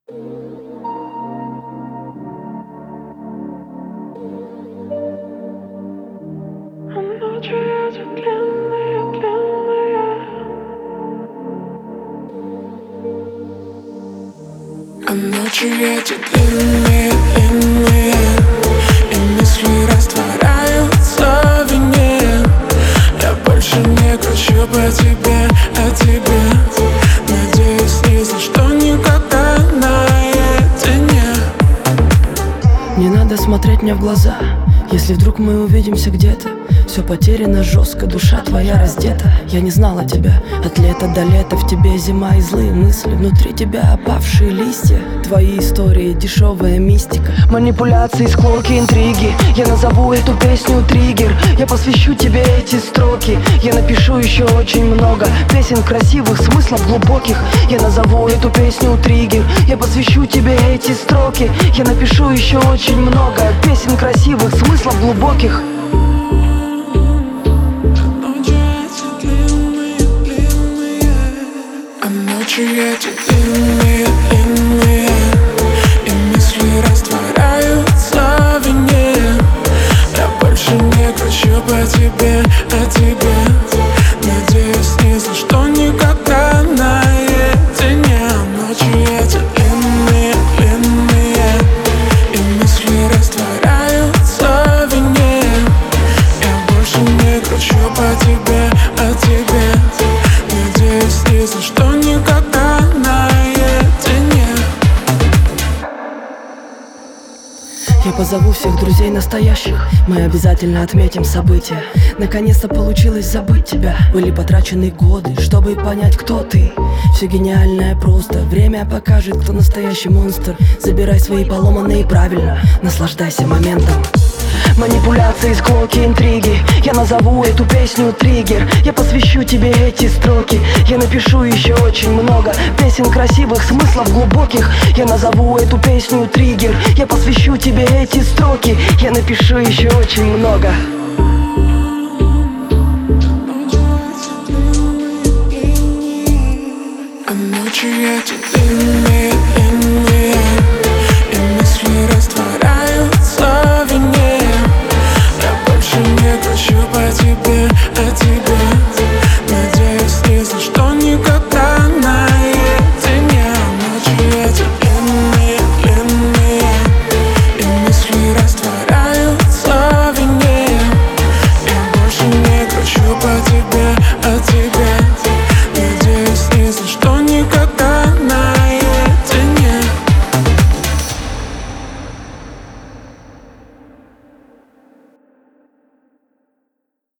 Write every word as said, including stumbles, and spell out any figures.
А ночи эти длинные, длинные. А ночи эти длинные, длинные. И мысли растворяются в вине. Я больше не кручу по тебе, о тебе. Надеюсь, ни за что никогда наедине. Не надо смотреть мне в глаза, если вдруг мы увидимся где-то. Все потеряно жестко, душа твоя раздета. Я не знала тебя от лета до лета. В тебе зима и злые мысли, внутри тебя опавшие листья. Твои истории, дешевая мистика, манипуляции, склоки, интриги. Я назову эту песню триггер. Я посвящу тебе эти строки. Я напишу еще очень много песен красивых, смыслов глубоких. Я назову эту песню триггер. Я посвящу тебе эти строки. Я напишу еще очень много песен красивых, смыслов глубоких. Ночи эти длинные, длинные. И мысли растворяются в вине. Я больше не кручу по тебе, о тебе. Надеюсь, ни за что никогда наедине. Ночи эти длинные, длинные. И мысли растворяются в вине. Я больше не кручу по тебе, о тебе. Надеюсь, ни за что никогда наедине. Я позову всех друзей настоящих. Мы обязательно отметим события. Наконец-то получилось забыть тебя. Были потрачены годы, чтобы понять, кто ты. Все гениальное просто. Время покажет, кто настоящий монстр. Забирай свои поломанные правильно. Наслаждайся моментом. Манипуляции, склоки, интриги. Я назову эту песню триггер. Я посвящу тебе эти строки. Я напишу еще очень много песен красивых, смыслов глубоких. Я назову эту песню триггер. Я посвящу тебе эти строки. Я напишу еще очень много. А ночи эти длинные.